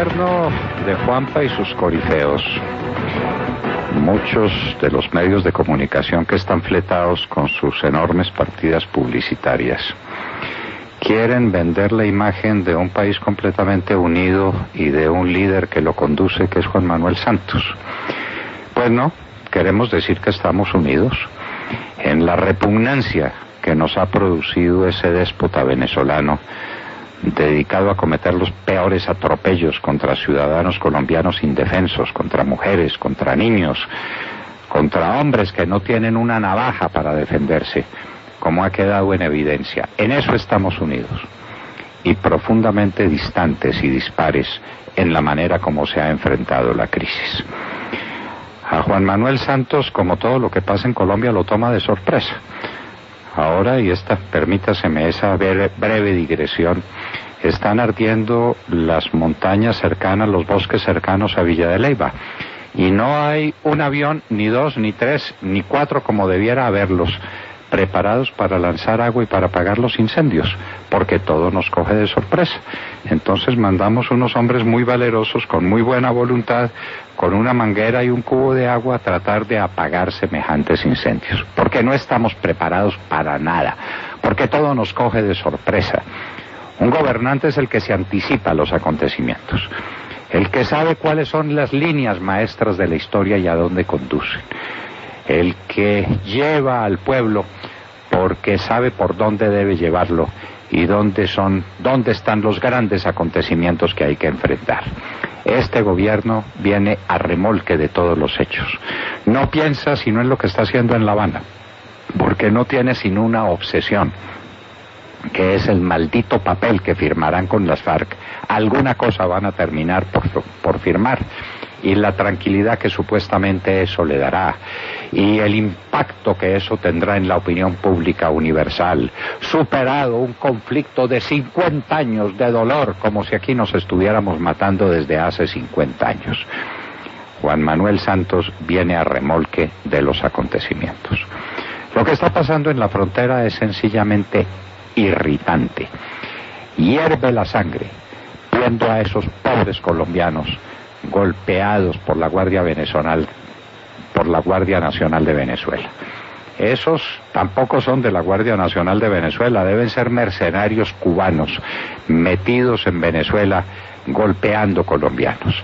gobierno de Juanpa y sus corifeos, muchos de los medios de comunicación que están fletados con sus enormes partidas publicitarias, quieren vender la imagen de un país completamente unido y de un líder que lo conduce, que es Juan Manuel Santos. Pues no, queremos decir que estamos unidos en la repugnancia que nos ha producido ese déspota venezolano dedicado a cometer los peores atropellos contra ciudadanos colombianos indefensos, contra mujeres, contra niños, contra hombres que no tienen una navaja para defenderse, como ha quedado en evidencia. En eso estamos unidos y profundamente distantes y dispares en la manera como se ha enfrentado la crisis. A Juan Manuel Santos, como todo lo que pasa en Colombia, lo toma de sorpresa. Ahora, y permítaseme esa breve digresión, están ardiendo las montañas cercanas, los bosques cercanos a Villa de Leyva, y no hay un avión, ni dos, ni tres, ni cuatro, como debiera haberlos, preparados para lanzar agua y para apagar los incendios, porque todo nos coge de sorpresa. Entonces mandamos unos hombres muy valerosos, con muy buena voluntad, con una manguera y un cubo de agua a tratar de apagar semejantes incendios, porque no estamos preparados para nada, porque todo nos coge de sorpresa. Un gobernante es el que se anticipa a los acontecimientos, el que sabe cuáles son las líneas maestras de la historia y a dónde conducen, el que lleva al pueblo porque sabe por dónde debe llevarlo y dónde están los grandes acontecimientos que hay que enfrentar. Este gobierno viene a remolque de todos los hechos. No piensa sino en lo que está haciendo en La Habana, porque no tiene sino una obsesión, que es el maldito papel que firmarán con las FARC. Alguna cosa van a terminar por firmar, y la tranquilidad que supuestamente eso le dará, y el impacto que eso tendrá en la opinión pública universal, superado un conflicto de 50 años de dolor, como si aquí nos estuviéramos matando desde hace 50 años. Juan Manuel Santos viene a remolque de los acontecimientos. Lo que está pasando en la frontera es sencillamente irritante. Hierve la sangre viendo a esos pobres colombianos golpeados por la Guardia Nacional de Venezuela. Esos tampoco son de la Guardia Nacional de Venezuela, deben ser mercenarios cubanos metidos en Venezuela golpeando colombianos.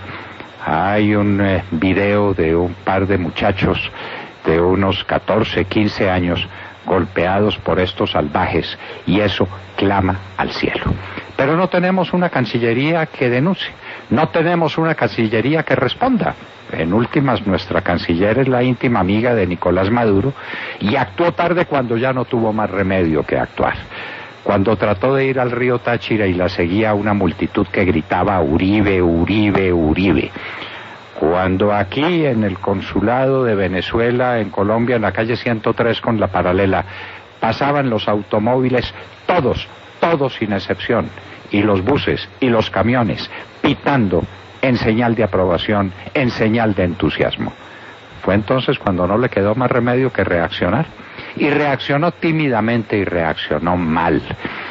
Hay un video de un par de muchachos de unos 14, 15 años golpeados por estos salvajes, y eso clama al cielo. Pero no tenemos una Cancillería que denuncie, no tenemos una Cancillería que responda. En últimas, nuestra canciller es la íntima amiga de Nicolás Maduro, y actuó tarde cuando ya no tuvo más remedio que actuar. Cuando trató de ir al río Táchira y la seguía una multitud que gritaba Uribe, Uribe, Uribe. Cuando aquí en el consulado de Venezuela, en Colombia, en la calle 103 con la paralela, pasaban los automóviles, todos sin excepción, y los buses y los camiones, pitando en señal de aprobación, en señal de entusiasmo. Fue entonces cuando no le quedó más remedio que reaccionar. Y reaccionó tímidamente y reaccionó mal.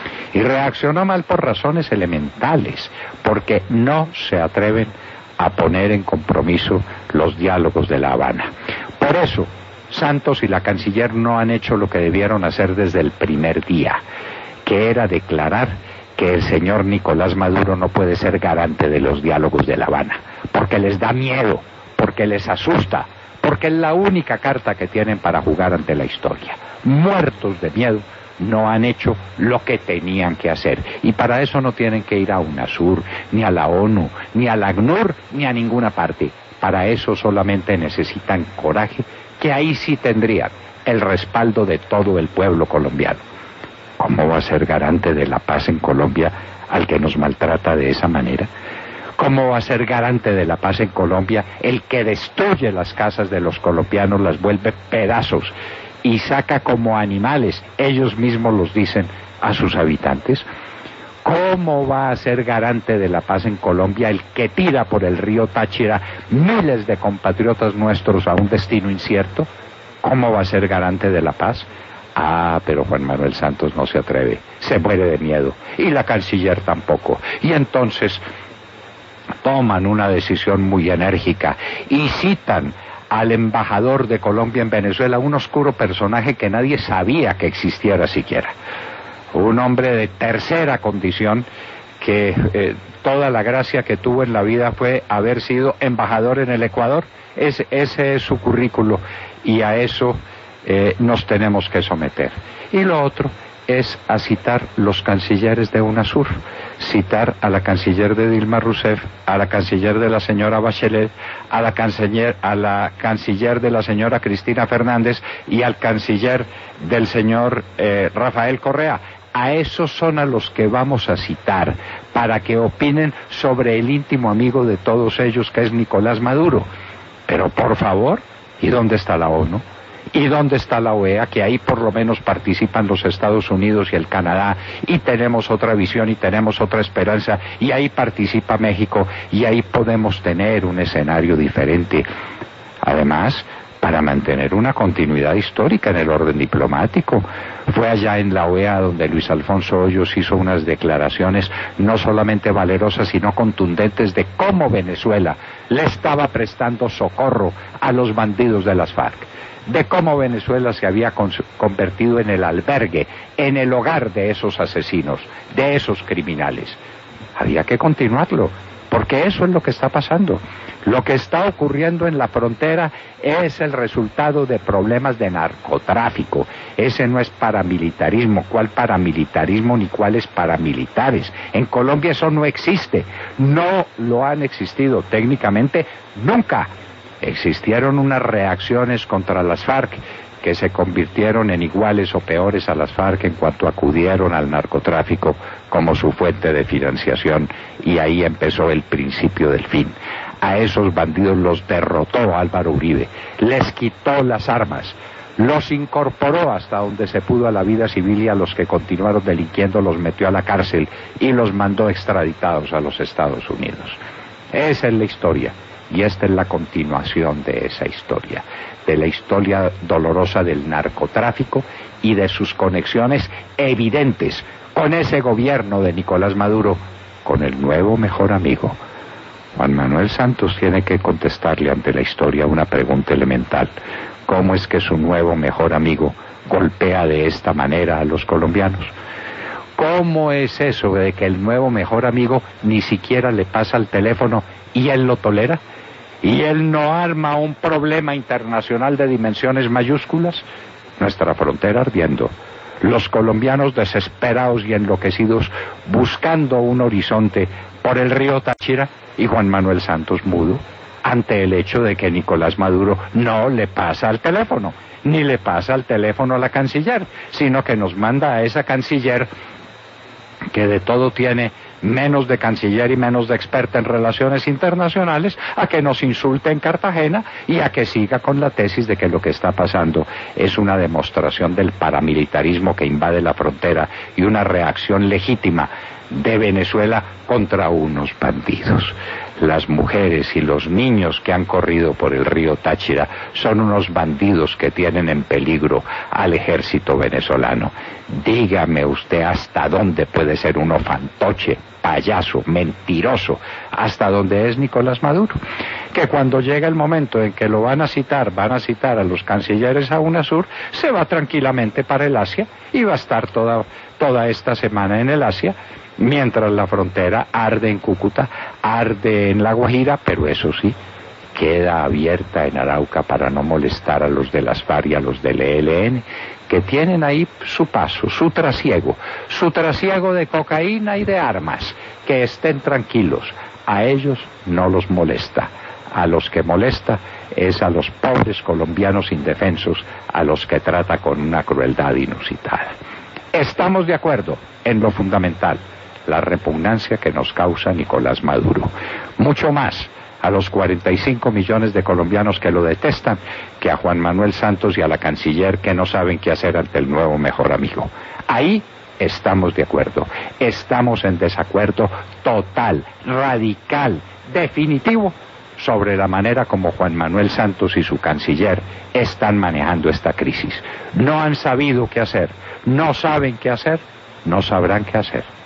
Y reaccionó mal por razones elementales, porque no se atreven a poner en compromiso los diálogos de La Habana. Por eso, Santos y la canciller no han hecho lo que debieron hacer desde el primer día, que era declarar que el señor Nicolás Maduro no puede ser garante de los diálogos de La Habana, porque les da miedo, porque les asusta, porque es la única carta que tienen para jugar ante la historia. Muertos de miedo, no han hecho lo que tenían que hacer, y para eso no tienen que ir a UNASUR, ni a la ONU, ni a la ACNUR, ni a ninguna parte. Para eso solamente necesitan coraje, que ahí sí tendrían el respaldo de todo el pueblo colombiano. ¿Cómo va a ser garante de la paz en Colombia al que nos maltrata de esa manera? ¿Cómo va a ser garante de la paz en Colombia el que destruye las casas de los colombianos, las vuelve pedazos y saca como animales, ellos mismos los dicen, a sus habitantes? ¿Cómo va a ser garante de la paz en Colombia el que tira por el río Táchira miles de compatriotas nuestros a un destino incierto? ¿Cómo va a ser garante de la paz? Ah, pero Juan Manuel Santos no se atreve, se muere de miedo, y la canciller tampoco. Y entonces toman una decisión muy enérgica y citan al embajador de Colombia en Venezuela, un oscuro personaje que nadie sabía que existiera siquiera. Un hombre de tercera condición que toda la gracia que tuvo en la vida fue haber sido embajador en el Ecuador. Ese es su currículo y a eso nos tenemos que someter. Y lo otro es a citar los cancilleres de UNASUR, citar a la canciller de Dilma Rousseff, a la canciller de la señora Bachelet, a la canciller de la señora Cristina Fernández y al canciller del señor Rafael Correa. A esos son a los que vamos a citar para que opinen sobre el íntimo amigo de todos ellos, que es Nicolás Maduro. Pero por favor, ¿y dónde está la ONU? ¿Y dónde está la OEA? Que ahí por lo menos participan los Estados Unidos y el Canadá, y tenemos otra visión y tenemos otra esperanza, y ahí participa México, y ahí podemos tener un escenario diferente. Además, para mantener una continuidad histórica en el orden diplomático. Fue allá en la OEA donde Luis Alfonso Hoyos hizo unas declaraciones no solamente valerosas, sino contundentes de cómo Venezuela le estaba prestando socorro a los bandidos de las FARC, de cómo Venezuela se había convertido en el albergue, en el hogar de esos asesinos, de esos criminales. Había que continuarlo, porque eso es lo que está pasando. Lo que está ocurriendo en la frontera es el resultado de problemas de narcotráfico. Ese no es paramilitarismo. ¿Cuál paramilitarismo ni cuáles paramilitares? En Colombia eso no existe. No lo han existido técnicamente nunca. Existieron unas reacciones contra las FARC que se convirtieron en iguales o peores a las FARC en cuanto acudieron al narcotráfico como su fuente de financiación, y ahí empezó el principio del fin. A esos bandidos los derrotó Álvaro Uribe, les quitó las armas, los incorporó hasta donde se pudo a la vida civil, y a los que continuaron delinquiendo los metió a la cárcel y los mandó extraditados a los Estados Unidos. Esa es la historia. Y esta es la continuación de esa historia, de la historia dolorosa del narcotráfico y de sus conexiones evidentes con ese gobierno de Nicolás Maduro, con el nuevo mejor amigo. Juan Manuel Santos tiene que contestarle ante la historia una pregunta elemental: ¿cómo es que su nuevo mejor amigo golpea de esta manera a los colombianos? ¿Cómo es eso de que el nuevo mejor amigo ni siquiera le pasa el teléfono y él lo tolera? ¿Y él no arma un problema internacional de dimensiones mayúsculas? Nuestra frontera ardiendo, los colombianos desesperados y enloquecidos buscando un horizonte por el río Táchira, y Juan Manuel Santos mudo ante el hecho de que Nicolás Maduro no le pasa el teléfono, ni le pasa el teléfono a la canciller, sino que nos manda a esa canciller que de todo tiene menos de canciller y menos de experta en relaciones internacionales, a que nos insulte en Cartagena y a que siga con la tesis de que lo que está pasando es una demostración del paramilitarismo que invade la frontera y una reacción legítima de Venezuela contra unos bandidos. Las mujeres y los niños que han corrido por el río Táchira son unos bandidos que tienen en peligro al ejército venezolano. Dígame usted hasta dónde puede ser uno fantoche, payaso, mentiroso, hasta dónde es Nicolás Maduro, que cuando llega el momento en que lo van a citar a los cancilleres a UNASUR, se va tranquilamente para el Asia y va a estar toda esta semana en el Asia, mientras la frontera arde en Cúcuta, arde en La Guajira, pero eso sí, queda abierta en Arauca para no molestar a los de las FARC y a los del ELN, que tienen ahí su paso, su trasiego de cocaína y de armas. Que estén tranquilos, a ellos no los molesta. A los que molesta es a los pobres colombianos indefensos, a los que trata con una crueldad inusitada. Estamos de acuerdo en lo fundamental: la repugnancia que nos causa Nicolás Maduro. Mucho más a los 45 millones de colombianos que lo detestan que a Juan Manuel Santos y a la canciller, que no saben qué hacer ante el nuevo mejor amigo. Ahí estamos de acuerdo. Estamos en desacuerdo total, radical, definitivo sobre la manera como Juan Manuel Santos y su canciller están manejando esta crisis. No han sabido qué hacer, no saben qué hacer, no sabrán qué hacer.